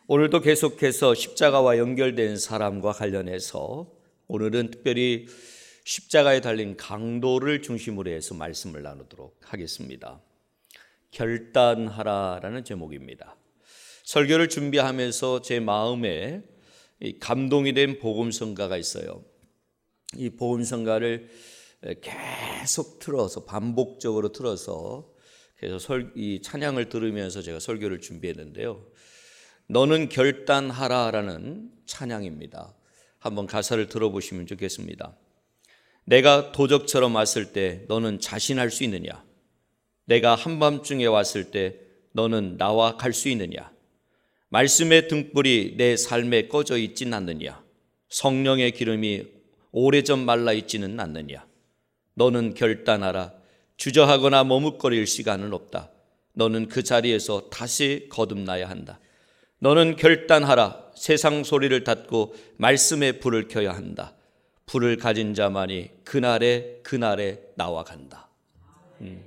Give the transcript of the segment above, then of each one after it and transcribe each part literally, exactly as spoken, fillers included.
오늘도 계속해서 십자가와 연결된 사람과 관련해서 오늘은 특별히 십자가에 달린 강도를 중심으로 해서 말씀을 나누도록 하겠습니다. 결단하라라는 제목입니다. 설교를 준비하면서 제 마음에 감동이 된 복음성가가 있어요. 이 복음성가를 계속 틀어서 반복적으로 틀어서 그래서 설, 이 찬양을 들으면서 제가 설교를 준비했는데요. 너는 결단하라라는 찬양입니다. 한번 가사를 들어보시면 좋겠습니다. 내가 도적처럼 왔을 때 너는 자신할 수 있느냐? 내가 한밤중에 왔을 때 너는 나와 갈 수 있느냐? 말씀의 등불이 내 삶에 꺼져 있진 않느냐? 성령의 기름이 오래전 말라 있지는 않느냐? 너는 결단하라. 주저하거나 머뭇거릴 시간은 없다. 너는 그 자리에서 다시 거듭나야 한다. 너는 결단하라. 세상 소리를 닫고 말씀의 불을 켜야 한다. 불을 가진 자만이 그날에 그날에 나와 간다. 음.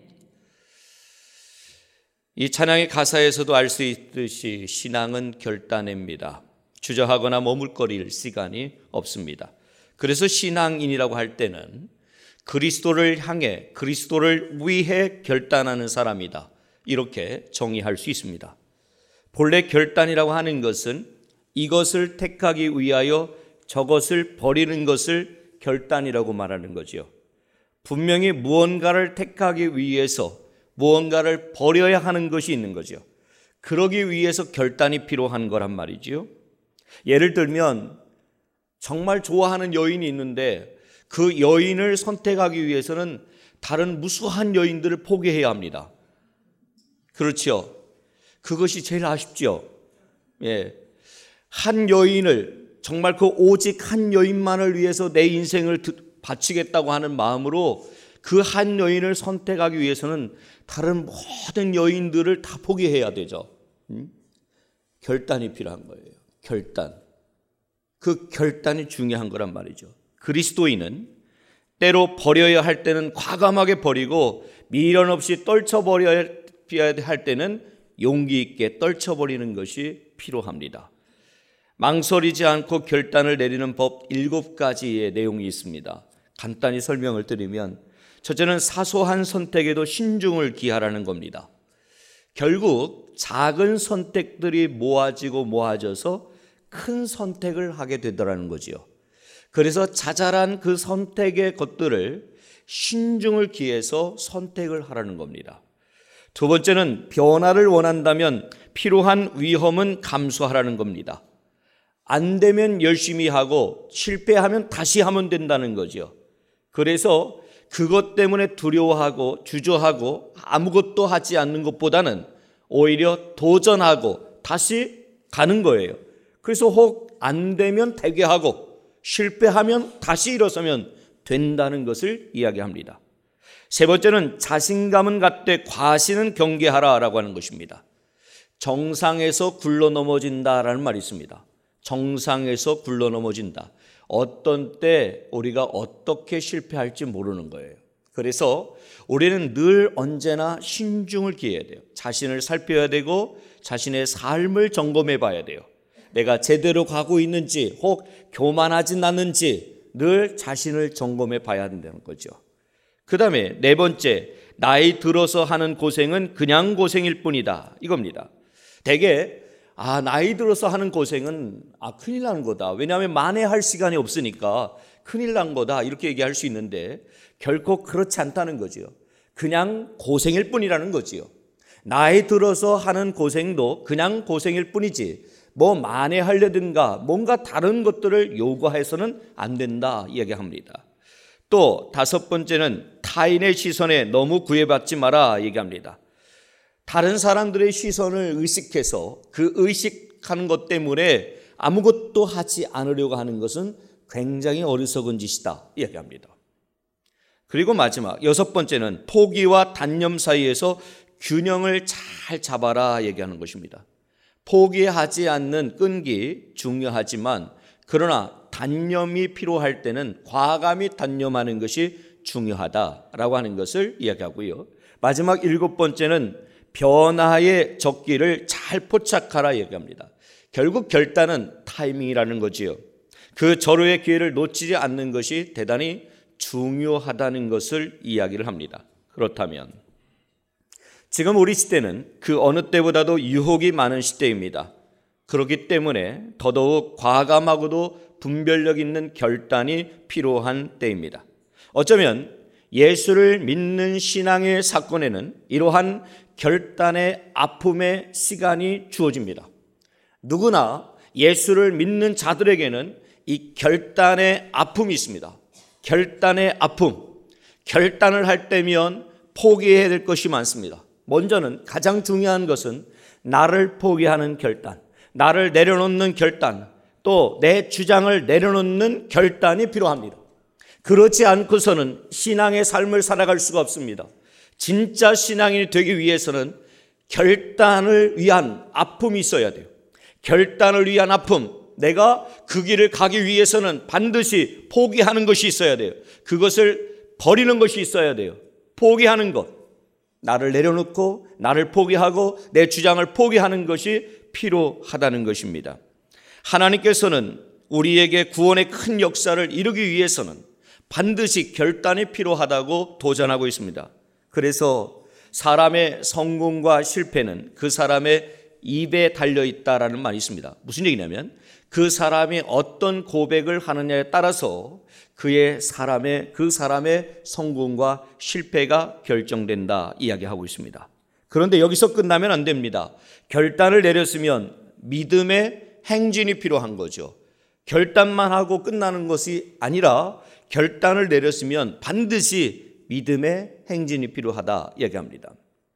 이 찬양의 가사에서도 알 수 있듯이 신앙은 결단입니다. 주저하거나 머물거릴 시간이 없습니다. 그래서 신앙인이라고 할 때는 그리스도를 향해 그리스도를 위해 결단하는 사람이다. 이렇게 정의할 수 있습니다. 본래 결단이라고 하는 것은 이것을 택하기 위하여 저것을 버리는 것을 결단이라고 말하는 거죠. 분명히 무언가를 택하기 위해서 무언가를 버려야 하는 것이 있는 거죠. 그러기 위해서 결단이 필요한 거란 말이지요. 예를 들면 정말 좋아하는 여인이 있는데 그 여인을 선택하기 위해서는 다른 무수한 여인들을 포기해야 합니다. 그렇죠. 그것이 제일 아쉽죠. 예. 한 여인을 정말 그 오직 한 여인만을 위해서 내 인생을 바치겠다고 하는 마음으로 그 한 여인을 선택하기 위해서는 다른 모든 여인들을 다 포기해야 되죠. 음? 결단이 필요한 거예요. 결단. 그 결단이 중요한 거란 말이죠. 그리스도인은 때로 버려야 할 때는 과감하게 버리고 미련 없이 떨쳐버려야 할 때는 용기 있게 떨쳐버리는 것이 필요합니다. 망설이지 않고 결단을 내리는 법 일곱 가지의 내용이 있습니다. 간단히 설명을 드리면 첫째는 사소한 선택에도 신중을 기하라는 겁니다. 결국 작은 선택들이 모아지고 모아져서 큰 선택을 하게 되더라는 거지요. 그래서 자잘한 그 선택의 것들을 신중을 기해서 선택을 하라는 겁니다. 두 번째는 변화를 원한다면 필요한 위험은 감수하라는 겁니다. 안 되면 열심히 하고 실패하면 다시 하면 된다는 거죠. 그래서 그것 때문에 두려워하고 주저하고 아무것도 하지 않는 것보다는 오히려 도전하고 다시 가는 거예요. 그래서 혹 안 되면 되게 하고 실패하면 다시 일어서면 된다는 것을 이야기합니다. 세 번째는 자신감은 갖되 과신은 경계하라라고 하는 것입니다. 정상에서 굴러 넘어진다라는 말이 있습니다. 정상에서 굴러 넘어진다. 어떤 때 우리가 어떻게 실패할지 모르는 거예요. 그래서 우리는 늘 언제나 신중을 기해야 돼요. 자신을 살펴야 되고 자신의 삶을 점검해 봐야 돼요. 내가 제대로 가고 있는지 혹 교만하진 않는지 늘 자신을 점검해 봐야 된다는 거죠. 그 다음에 네 번째, 나이 들어서 하는 고생은 그냥 고생일 뿐이다. 이겁니다. 대개 아 나이 들어서 하는 고생은 아 큰일 나는 거다. 왜냐하면 만회할 시간이 없으니까 큰일 난 거다. 이렇게 얘기할 수 있는데 결코 그렇지 않다는 거지요. 그냥 고생일 뿐이라는 거지요. 나이 들어서 하는 고생도 그냥 고생일 뿐이지 뭐 만회하려든가 뭔가 다른 것들을 요구해서는 안 된다 얘기합니다. 또 다섯 번째는 타인의 시선에 너무 구애받지 마라 얘기합니다. 다른 사람들의 시선을 의식해서 그 의식하는 것 때문에 아무것도 하지 않으려고 하는 것은 굉장히 어리석은 짓이다 얘기합니다. 그리고 마지막 여섯 번째는 포기와 단념 사이에서 균형을 잘 잡아라 얘기하는 것입니다. 포기하지 않는 끈기 중요하지만 그러나 단념이 필요할 때는 과감히 단념하는 것이 중요하다라고 하는 것을 이야기하고요. 마지막 일곱 번째는 변화의 적기를 잘 포착하라 얘기합니다. 결국 결단은 타이밍이라는 거지요. 그 절호의 기회를 놓치지 않는 것이 대단히 중요하다는 것을 이야기를 합니다. 그렇다면 지금 우리 시대는 그 어느 때보다도 유혹이 많은 시대입니다. 그렇기 때문에 더더욱 과감하고도 분별력 있는 결단이 필요한 때입니다. 어쩌면 예수를 믿는 신앙의 사건에는 이러한 결단의 아픔의 시간이 주어집니다. 누구나 예수를 믿는 자들에게는 이 결단의 아픔이 있습니다. 결단의 아픔. 결단을 할 때면 포기해야 될 것이 많습니다. 먼저는 가장 중요한 것은 나를 포기하는 결단, 나를 내려놓는 결단, 또 내 주장을 내려놓는 결단이 필요합니다. 그렇지 않고서는 신앙의 삶을 살아갈 수가 없습니다. 진짜 신앙인이 되기 위해서는 결단을 위한 아픔이 있어야 돼요. 결단을 위한 아픔, 내가 그 길을 가기 위해서는 반드시 포기하는 것이 있어야 돼요. 그것을 버리는 것이 있어야 돼요. 포기하는 것, 나를 내려놓고 나를 포기하고 내 주장을 포기하는 것이 필요하다는 것입니다. 하나님께서는 우리에게 구원의 큰 역사를 이루기 위해서는 반드시 결단이 필요하다고 도전하고 있습니다. 그래서 사람의 성공과 실패는 그 사람의 입에 달려있다라는 말이 있습니다. 무슨 얘기냐면 그 사람이 어떤 고백을 하느냐에 따라서 그의 사람의 그 사람의 성공과 실패가 결정된다 이야기하고 있습니다. 그런데 여기서 끝나면 안 됩니다. 결단을 내렸으면 믿음의 행진이 필요한 거죠. 결단만 하고 끝나는 것이 아니라 결단을 내렸으면 반드시 믿음의 행진이 필요하다 이야기합니다.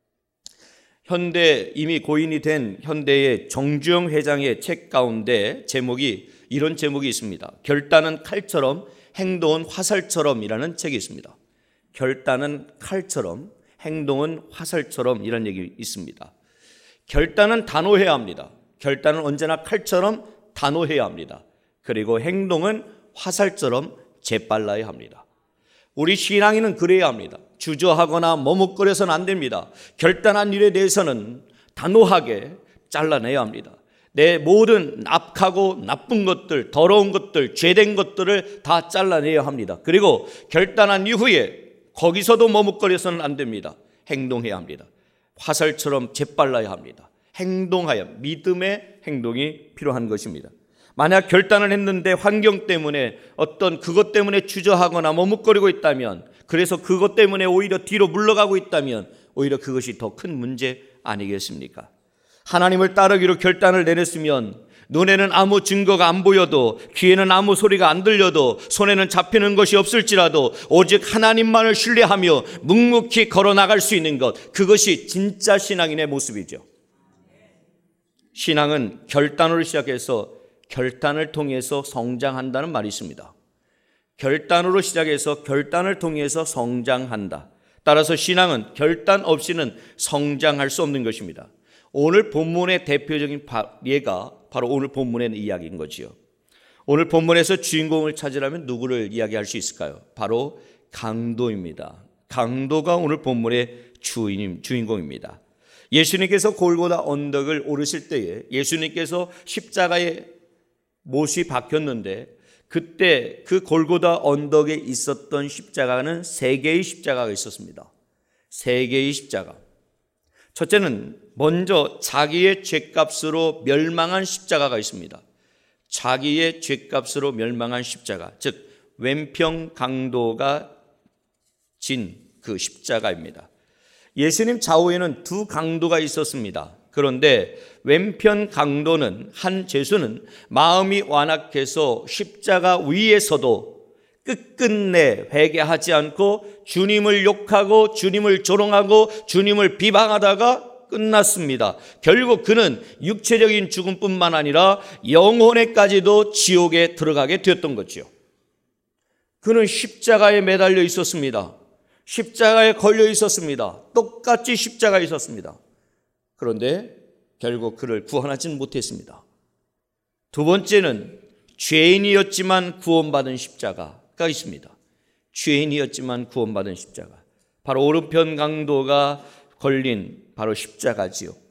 현대 이미 고인이 된 현대의 정주영 회장의 책 가운데 제목이 이런 제목이 있습니다. 결단은 칼처럼 행동은 화살처럼이라는 책이 있습니다. 결단은 칼처럼 행동은 화살처럼 이런 얘기 있습니다. 결단은 단호해야 합니다. 결단은 언제나 칼처럼 단호해야 합니다. 그리고 행동은 화살처럼 재빨라야 합니다. 우리 신앙인은 그래야 합니다. 주저하거나 머뭇거려서는 안 됩니다. 결단한 일에 대해서는 단호하게 잘라내야 합니다. 내 모든 악하고 나쁜 것들, 더러운 것들, 죄된 것들을 다 잘라내야 합니다. 그리고 결단한 이후에 거기서도 머뭇거려서는 안 됩니다. 행동해야 합니다. 화살처럼 재빨라야 합니다. 행동하여 믿음의 행동이 필요한 것입니다. 만약 결단을 했는데 환경 때문에 어떤 그것 때문에 주저하거나 머뭇거리고 있다면, 그래서 그것 때문에 오히려 뒤로 물러가고 있다면 오히려 그것이 더 큰 문제 아니겠습니까? 하나님을 따르기로 결단을 내렸으면 눈에는 아무 증거가 안 보여도, 귀에는 아무 소리가 안 들려도, 손에는 잡히는 것이 없을지라도 오직 하나님만을 신뢰하며 묵묵히 걸어나갈 수 있는 것, 그것이 진짜 신앙인의 모습이죠. 신앙은 결단으로 시작해서 결단을 통해서 성장한다는 말이 있습니다. 결단으로 시작해서 결단을 통해서 성장한다. 따라서 신앙은 결단 없이는 성장할 수 없는 것입니다. 오늘 본문의 대표적인 예가 바로 오늘 본문의 이야기인 거지요. 오늘 본문에서 주인공을 찾으려면 누구를 이야기할 수 있을까요? 바로 강도입니다. 강도가 오늘 본문의 주인, 주인공입니다. 예수님께서 골고다 언덕을 오르실 때에 예수님께서 십자가에 못이 박혔는데, 그때 그 골고다 언덕에 있었던 십자가는 세 개의 십자가가 있었습니다. 세 개의 십자가. 첫째는 먼저 자기의 죄값으로 멸망한 십자가가 있습니다. 자기의 죄값으로 멸망한 십자가, 즉 왼편 강도가 진 그 십자가입니다. 예수님 좌우에는 두 강도가 있었습니다. 그런데 왼편 강도는, 한 죄수는 마음이 완악해서 십자가 위에서도 끝끝내 회개하지 않고 주님을 욕하고 주님을 조롱하고 주님을 비방하다가 끝났습니다. 결국 그는 육체적인 죽음뿐만 아니라 영혼에까지도 지옥에 들어가게 되었던 거죠. 그는 십자가에 매달려 있었습니다. 십자가에 걸려 있었습니다. 똑같이 십자가에 있었습니다. 그런데 결국 그를 구원하지는 못했습니다. 두 번째는 죄인이었지만 구원받은 십자가가 있습니다. 죄인이었지만 구원받은 십자가. 바로 오른편 강도가 걸린 바로 십자가지요.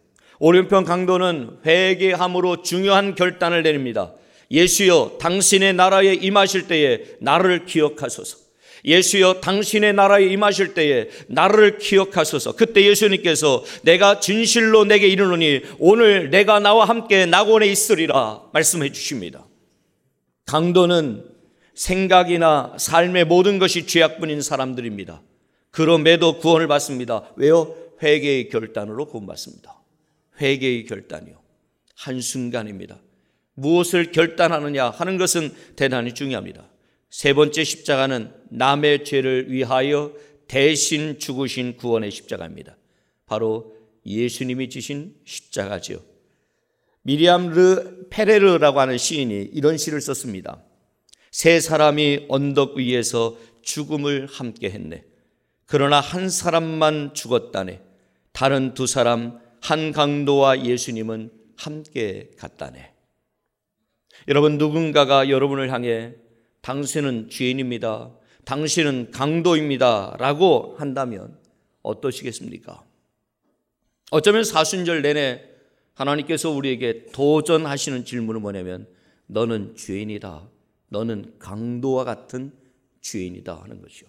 오른편 강도는 회개함으로 중요한 결단을 내립니다. 예수여, 당신의 나라에 임하실 때에 나를 기억하소서. 예수여, 당신의 나라에 임하실 때에 나를 기억하소서. 그때 예수님께서 내가 진실로 내게 이르노니 오늘 내가 나와 함께 낙원에 있으리라 말씀해 주십니다. 강도는 생각이나 삶의 모든 것이 죄악뿐인 사람들입니다. 그럼에도 구원을 받습니다. 왜요? 회개의 결단으로 구원받습니다. 회개의 결단이요. 한순간입니다. 무엇을 결단하느냐 하는 것은 대단히 중요합니다. 세 번째 십자가는 남의 죄를 위하여 대신 죽으신 구원의 십자가입니다. 바로 예수님이 지신 십자가죠. 미리암 르 페레르라고 하는 시인이 이런 시를 썼습니다. 세 사람이 언덕 위에서 죽음을 함께 했네. 그러나 한 사람만 죽었다네. 다른 두 사람, 한 강도와 예수님은 함께 갔다네. 여러분, 누군가가 여러분을 향해 당신은 죄인입니다, 당신은 강도입니다 라고 한다면 어떠시겠습니까? 어쩌면 사순절 내내 하나님께서 우리에게 도전하시는 질문은 뭐냐면 너는 죄인이다, 너는 강도와 같은 죄인이다 하는 것이요.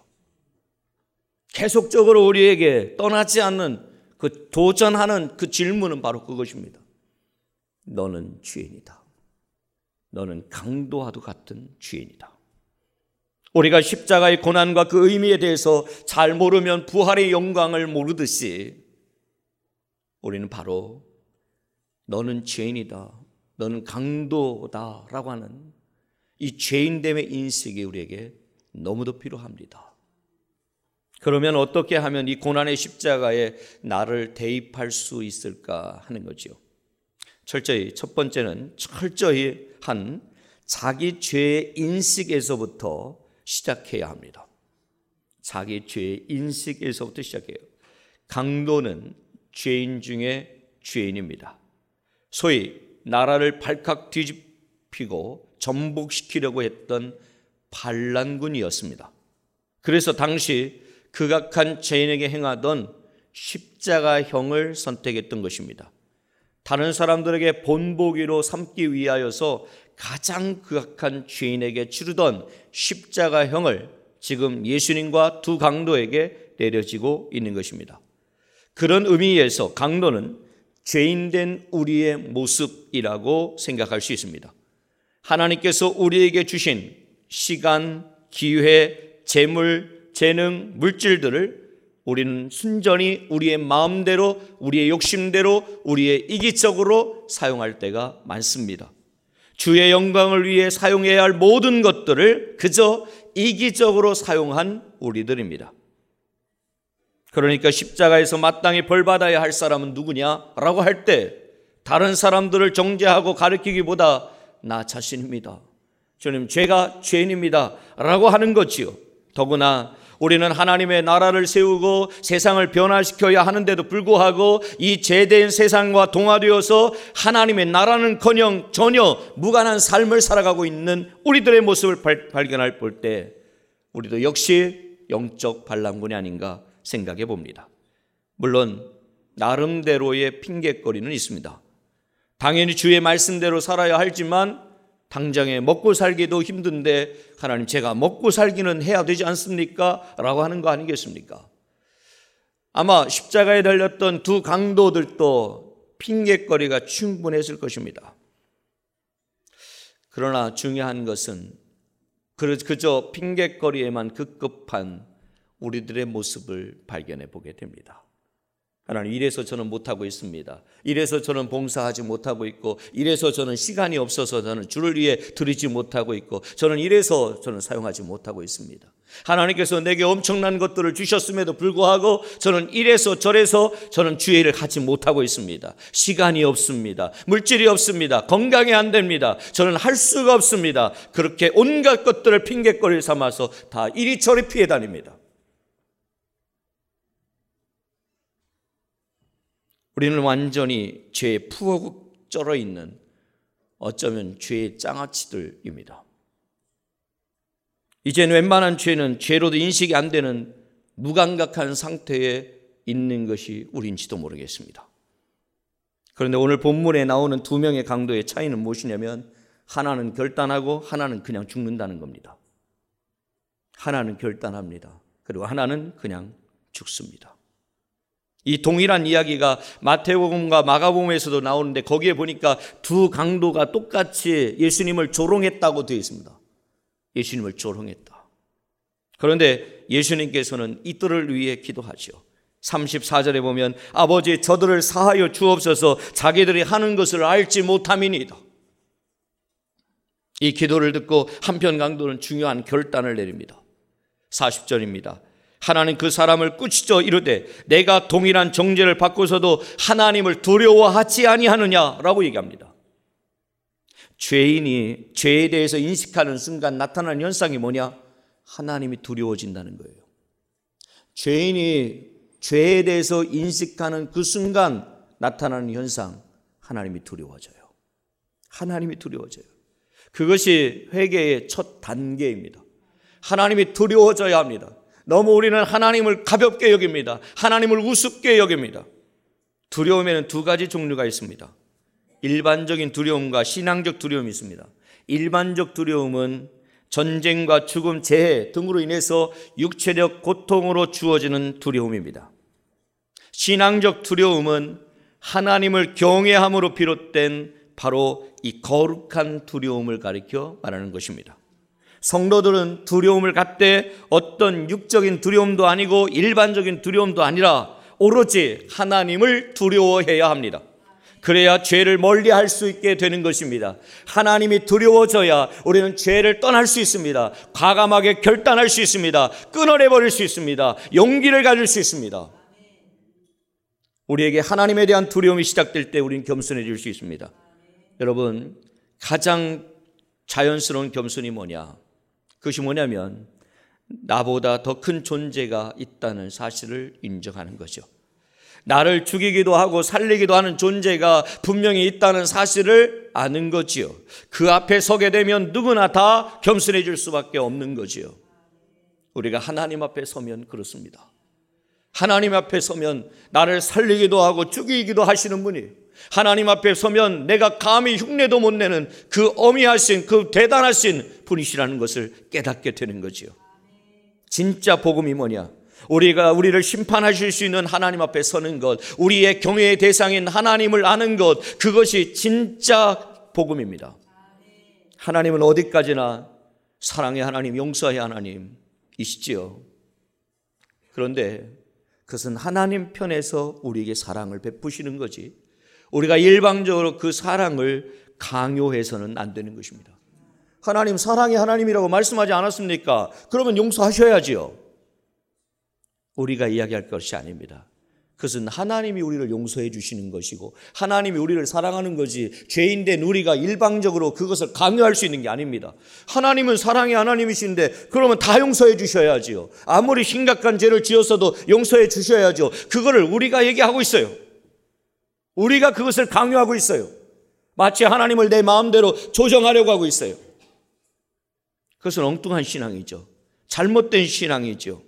계속적으로 우리에게 떠나지 않는 그 도전하는 그 질문은 바로 그것입니다. 너는 죄인이다, 너는 강도와도 같은 죄인이다. 우리가 십자가의 고난과 그 의미에 대해서 잘 모르면 부활의 영광을 모르듯이 우리는 바로 너는 죄인이다, 너는 강도다 라고 하는 이 죄인됨의 인식이 우리에게 너무도 필요합니다. 그러면 어떻게 하면 이 고난의 십자가에 나를 대입할 수 있을까 하는 거죠. 철저히 첫 번째는 철저히 한 자기 죄의 인식에서부터 시작해야 합니다. 자기 죄의 인식에서부터 시작해요. 강도는 죄인 중에 죄인입니다. 소위 나라를 발칵 뒤집히고 전복시키려고 했던 반란군이었습니다. 그래서 당시 극악한 죄인에게 행하던 십자가형을 선택했던 것입니다. 다른 사람들에게 본보기로 삼기 위하여서 가장 극악한 죄인에게 치르던 십자가형을 지금 예수님과 두 강도에게 내려지고 있는 것입니다. 그런 의미에서 강도는 죄인된 우리의 모습이라고 생각할 수 있습니다. 하나님께서 우리에게 주신 시간, 기회, 재물, 재능, 물질들을 우리는 순전히 우리의 마음대로, 우리의 욕심대로, 우리의 이기적으로 사용할 때가 많습니다. 주의 영광을 위해 사용해야 할 모든 것들을 그저 이기적으로 사용한 우리들입니다. 그러니까 십자가에서 마땅히 벌받아야 할 사람은 누구냐라고 할 때 다른 사람들을 정죄하고 가리키기보다 나 자신입니다, 주님 죄가 죄인입니다 라고 하는 거지요. 더구나 우리는 하나님의 나라를 세우고 세상을 변화시켜야 하는데도 불구하고 이 죄된 세상과 동화되어서 하나님의 나라는커녕 전혀 무관한 삶을 살아가고 있는 우리들의 모습을 발, 발견할 볼 때 우리도 역시 영적 반란군이 아닌가 생각해 봅니다. 물론 나름대로의 핑계거리는 있습니다. 당연히 주의 말씀대로 살아야 하지만 당장에 먹고 살기도 힘든데 하나님 제가 먹고 살기는 해야 되지 않습니까? 라고 하는 거 아니겠습니까? 아마 십자가에 달렸던 두 강도들도 핑계거리가 충분했을 것입니다. 그러나 중요한 것은 그저 핑계거리에만 급급한 우리들의 모습을 발견해 보게 됩니다. 하나님 이래서 저는 못하고 있습니다, 이래서 저는 봉사하지 못하고 있고, 이래서 저는 시간이 없어서 저는 주를 위해 드리지 못하고 있고, 저는 이래서 저는 사용하지 못하고 있습니다. 하나님께서 내게 엄청난 것들을 주셨음에도 불구하고 저는 이래서 저래서 저는 주의를 하지 못하고 있습니다. 시간이 없습니다, 물질이 없습니다, 건강이 안 됩니다, 저는 할 수가 없습니다. 그렇게 온갖 것들을 핑계거리를 삼아서 다 이리저리 피해 다닙니다. 우리는 완전히 죄에 푹 쩔어 있는 어쩌면 죄의 장아찌들입니다. 이제는 웬만한 죄는 죄로도 인식이 안 되는 무감각한 상태에 있는 것이 우리인지도 모르겠습니다. 그런데 오늘 본문에 나오는 두 명의 강도의 차이는 무엇이냐면 하나는 결단하고 하나는 그냥 죽는다는 겁니다. 하나는 결단합니다. 그리고 하나는 그냥 죽습니다. 이 동일한 이야기가 마태복음과 마가복음에서도 나오는데 거기에 보니까 두 강도가 똑같이 예수님을 조롱했다고 되어 있습니다. 예수님을 조롱했다. 그런데 예수님께서는 이들을 위해 기도하죠. 삼십사 절에 보면 아버지 저들을 사하여 주옵소서 자기들이 하는 것을 알지 못함이니이다. 이 기도를 듣고 한편 강도는 중요한 결단을 내립니다. 사십 절입니다. 하나님 그 사람을 꾸짖어 이르되 내가 동일한 정죄를 받고서도 하나님을 두려워하지 아니하느냐라고 얘기합니다. 죄인이 죄에 대해서 인식하는 순간 나타나는 현상이 뭐냐? 하나님이 두려워진다는 거예요. 죄인이 죄에 대해서 인식하는 그 순간 나타나는 현상, 하나님이 두려워져요. 하나님이 두려워져요. 그것이 회개의 첫 단계입니다. 하나님이 두려워져야 합니다. 너무 우리는 하나님을 가볍게 여깁니다. 하나님을 우습게 여깁니다. 두려움에는 두 가지 종류가 있습니다. 일반적인 두려움과 신앙적 두려움이 있습니다. 일반적 두려움은 전쟁과 죽음, 재해 등으로 인해서 육체적 고통으로 주어지는 두려움입니다. 신앙적 두려움은 하나님을 경외함으로 비롯된 바로 이 거룩한 두려움을 가리켜 말하는 것입니다. 성도들은 두려움을 갖되 어떤 육적인 두려움도 아니고 일반적인 두려움도 아니라 오로지 하나님을 두려워해야 합니다. 그래야 죄를 멀리할 수 있게 되는 것입니다. 하나님이 두려워져야 우리는 죄를 떠날 수 있습니다. 과감하게 결단할 수 있습니다. 끊어내버릴 수 있습니다. 용기를 가질 수 있습니다. 우리에게 하나님에 대한 두려움이 시작될 때 우리는 겸손해질 수 있습니다. 여러분, 가장 자연스러운 겸손이 뭐냐? 그것이 뭐냐면 나보다 더 큰 존재가 있다는 사실을 인정하는 거죠. 나를 죽이기도 하고 살리기도 하는 존재가 분명히 있다는 사실을 아는 거지요. 그 앞에 서게 되면 누구나 다 겸손해질 수밖에 없는 거지요. 우리가 하나님 앞에 서면 그렇습니다. 하나님 앞에 서면 나를 살리기도 하고 죽이기도 하시는 분이, 하나님 앞에 서면 내가 감히 흉내도 못 내는 그 어미하신 그 대단하신 분이시라는 것을 깨닫게 되는 거지요. 진짜 복음이 뭐냐? 우리가 우리를 심판하실 수 있는 하나님 앞에 서는 것, 우리의 경외의 대상인 하나님을 아는 것, 그것이 진짜 복음입니다. 하나님은 어디까지나 사랑의 하나님, 용서의 하나님이시지요. 그런데 그것은 하나님 편에서 우리에게 사랑을 베푸시는 거지, 우리가 일방적으로 그 사랑을 강요해서는 안 되는 것입니다. 하나님 사랑의 하나님이라고 말씀하지 않았습니까? 그러면 용서하셔야지요. 우리가 이야기할 것이 아닙니다. 그것은 하나님이 우리를 용서해 주시는 것이고 하나님이 우리를 사랑하는 거지, 죄인된 우리가 일방적으로 그것을 강요할 수 있는 게 아닙니다. 하나님은 사랑의 하나님이신데 그러면 다 용서해 주셔야지요. 아무리 심각한 죄를 지었어도 용서해 주셔야죠. 그거를 우리가 얘기하고 있어요. 우리가 그것을 강요하고 있어요. 마치 하나님을 내 마음대로 조정하려고 하고 있어요. 그것은 엉뚱한 신앙이죠. 잘못된 신앙이죠.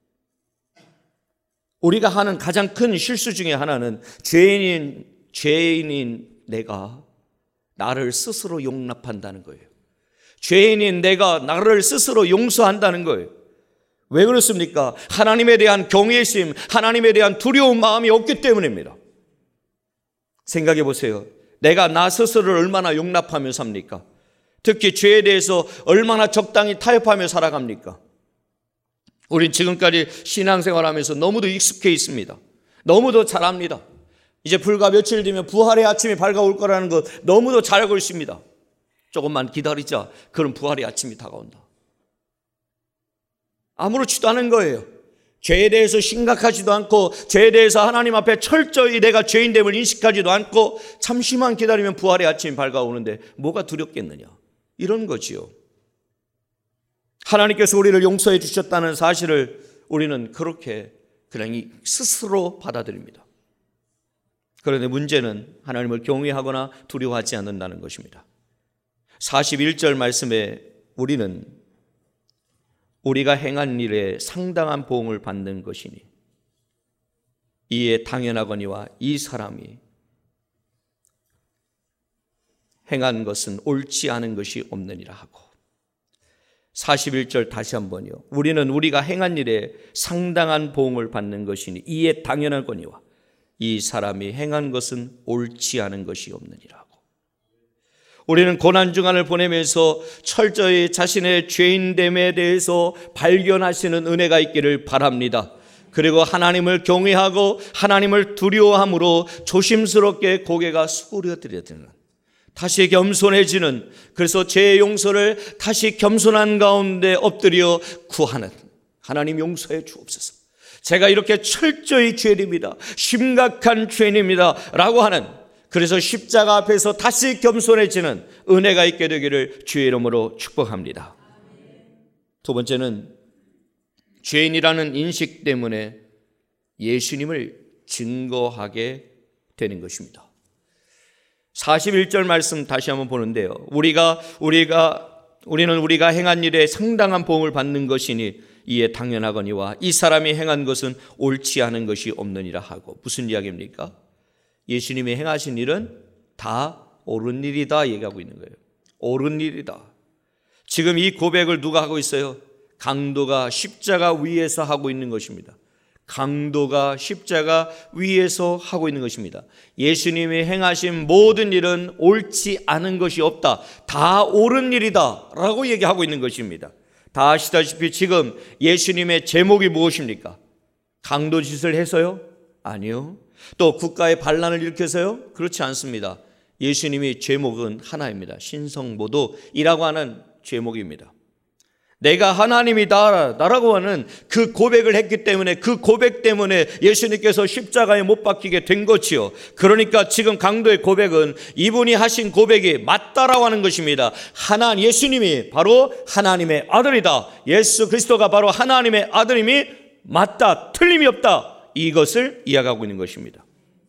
우리가 하는 가장 큰 실수 중에 하나는 죄인인, 죄인인 내가 나를 스스로 용납한다는 거예요. 죄인인 내가 나를 스스로 용서한다는 거예요. 왜 그렇습니까? 하나님에 대한 경외심, 하나님에 대한 두려운 마음이 없기 때문입니다. 생각해 보세요. 내가 나 스스로를 얼마나 용납하며 삽니까? 특히 죄에 대해서 얼마나 적당히 타협하며 살아갑니까? 우린 지금까지 신앙생활하면서 너무도 익숙해 있습니다. 너무도 잘 압니다. 이제 불과 며칠 뒤면 부활의 아침이 밝아올 거라는 것 너무도 잘 알고 있습니다. 조금만 기다리자. 그럼 부활의 아침이 다가온다. 아무렇지도 않은 거예요. 죄에 대해서 심각하지도 않고 죄에 대해서 하나님 앞에 철저히 내가 죄인됨을 인식하지도 않고 잠시만 기다리면 부활의 아침이 밝아오는데 뭐가 두렵겠느냐, 이런 거지요. 하나님께서 우리를 용서해 주셨다는 사실을 우리는 그렇게 그냥 스스로 받아들입니다. 그런데 문제는 하나님을 경외하거나 두려워하지 않는다는 것입니다. 사십일 절 말씀에 우리는 우리가 행한 일에 상당한 보응을 받는 것이니 이에 당연하거니와 이 사람이 행한 것은 옳지 않은 것이 없느니라 하고, 사십일 절 다시 한번요. 우리는 우리가 행한 일에 상당한 보응을 받는 것이니 이에 당연하거니와 이 사람이 행한 것은 옳지 않은 것이 없느니라 하고, 우리는 고난주간을 보내면서 철저히 자신의 죄인됨에 대해서 발견하시는 은혜가 있기를 바랍니다. 그리고 하나님을 경외하고 하나님을 두려워함으로 조심스럽게 고개가 수그려드려야 되는, 다시 겸손해지는, 그래서 죄의 용서를 다시 겸손한 가운데 엎드려 구하는, 하나님 용서해 주옵소서, 제가 이렇게 철저히 죄인입니다, 심각한 죄인입니다 라고 하는, 그래서 십자가 앞에서 다시 겸손해지는 은혜가 있게 되기를 주의 이름으로 축복합니다. 두 번째는 죄인이라는 인식 때문에 예수님을 증거하게 되는 것입니다. 사십일 절 말씀 다시 한번 보는데요. 우리가 우리가 우리는 우리가 행한 일에 상당한 보응을 받는 것이니 이에 당연하거니와 이 사람이 행한 것은 옳지 않은 것이 없느니라 하고, 무슨 이야기입니까? 예수님이 행하신 일은 다 옳은 일이다 얘기하고 있는 거예요. 옳은 일이다. 지금 이 고백을 누가 하고 있어요? 강도가 십자가 위에서 하고 있는 것입니다. 강도가 십자가 위에서 하고 있는 것입니다. 예수님이 행하신 모든 일은 옳지 않은 것이 없다, 다 옳은 일이다 라고 얘기하고 있는 것입니다. 다 아시다시피 지금 예수님의 제목이 무엇입니까? 강도 짓을 해서요? 아니요. 또 국가의 반란을 일으켜서요? 그렇지 않습니다. 예수님이 제목은 하나입니다. 신성모도이라고 하는 제목입니다. 내가 하나님이다 라고 하는 그 고백을 했기 때문에, 그 고백 때문에 예수님께서 십자가에 못 박히게 된 거지요. 그러니까 지금 강도의 고백은 이분이 하신 고백이 맞다라고 하는 것입니다. 하나님, 예수님이 바로 하나님의 아들이다, 예수 그리스도가 바로 하나님의 아들임이 맞다, 틀림이 없다, 이것을 이야기하고 있는 것입니다.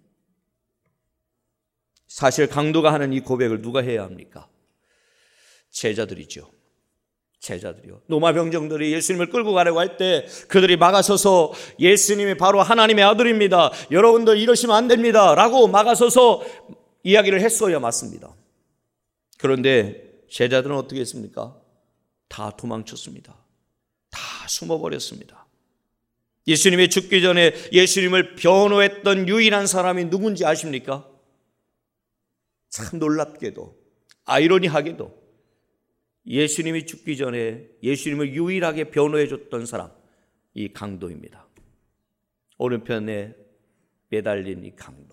사실 강도가 하는 이 고백을 누가 해야 합니까? 제자들이죠. 제자들이요. 로마 병정들이 예수님을 끌고 가려고 할 때 그들이 막아서서 예수님이 바로 하나님의 아들입니다, 여러분들 이러시면 안 됩니다 라고 막아서서 이야기를 했어야 맞습니다. 그런데 제자들은 어떻게 했습니까? 다 도망쳤습니다. 다 숨어버렸습니다. 예수님이 죽기 전에 예수님을 변호했던 유일한 사람이 누군지 아십니까? 참 놀랍게도, 아이러니하게도 예수님이 죽기 전에 예수님을 유일하게 변호해 줬던 사람, 이 강도입니다. 오른편에 매달린 이 강도.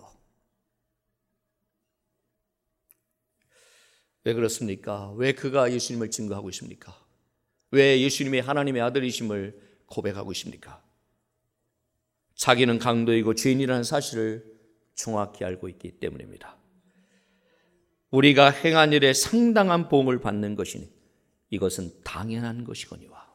왜 그렇습니까? 왜 그가 예수님을 증거하고 있습니까? 왜 예수님이 하나님의 아들이심을 고백하고 있습니까? 자기는 강도이고 죄인이라는 사실을 정확히 알고 있기 때문입니다. 우리가 행한 일에 상당한 보응을 받는 것이니 이것은 당연한 것이거니와.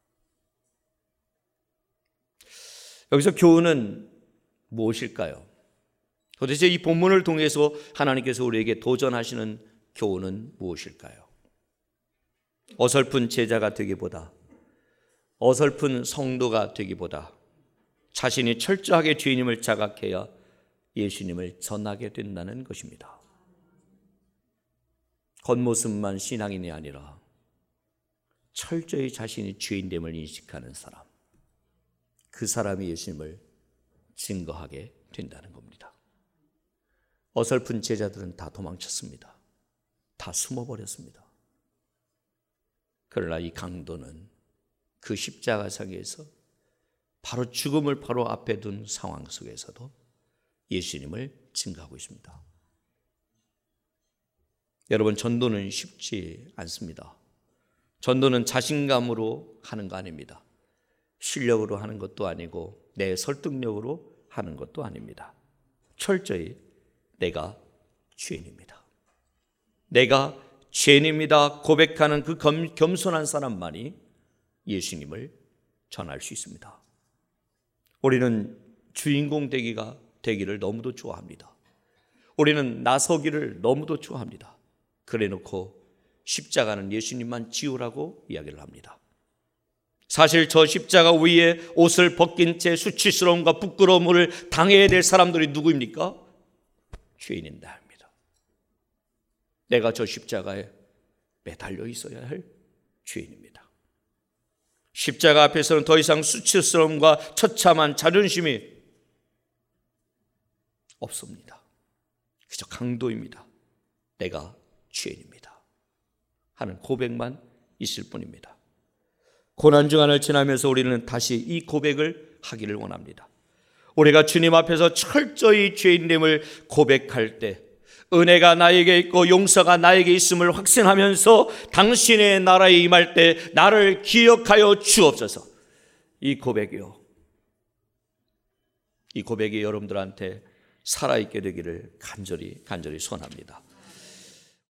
여기서 교훈은 무엇일까요? 도대체 이 본문을 통해서 하나님께서 우리에게 도전하시는 교훈은 무엇일까요? 어설픈 제자가 되기보다, 어설픈 성도가 되기보다 자신이 철저하게 주님을 자각해야 예수님을 전하게 된다는 것입니다. 겉모습만 신앙인이 아니라 철저히 자신이 죄인됨을 인식하는 사람, 그 사람이 예수님을 증거하게 된다는 겁니다. 어설픈 제자들은 다 도망쳤습니다. 다 숨어버렸습니다. 그러나 이 강도는 그 십자가상에서 바로 죽음을 바로 앞에 둔 상황 속에서도 예수님을 증거하고 있습니다. 여러분, 전도는 쉽지 않습니다. 전도는 자신감으로 하는 거 아닙니다. 실력으로 하는 것도 아니고 내 설득력으로 하는 것도 아닙니다. 철저히 내가 죄인입니다, 내가 죄인입니다 고백하는 그 겸, 겸손한 사람만이 예수님을 전할 수 있습니다. 우리는 주인공 되기가 되기를 너무도 좋아합니다. 우리는 나서기를 너무도 좋아합니다. 그래 놓고 십자가는 예수님만 지우라고 이야기를 합니다. 사실 저 십자가 위에 옷을 벗긴 채 수치스러움과 부끄러움을 당해야 될 사람들이 누구입니까? 죄인인데 합니다. 내가 저 십자가에 매달려 있어야 할 죄인입니다. 십자가 앞에서는 더 이상 수치스러움과 처참한 자존심이 없습니다. 그저 강도입니다. 내가 죄인입니다 하는 고백만 있을 뿐입니다. 고난주간을 지나면서 우리는 다시 이 고백을 하기를 원합니다. 우리가 주님 앞에서 철저히 죄인됨을 고백할 때 은혜가 나에게 있고 용서가 나에게 있음을 확신하면서 당신의 나라에 임할 때 나를 기억하여 주옵소서. 이 고백이요, 이 고백이 여러분들한테 살아있게 되기를 간절히 간절히 소원합니다.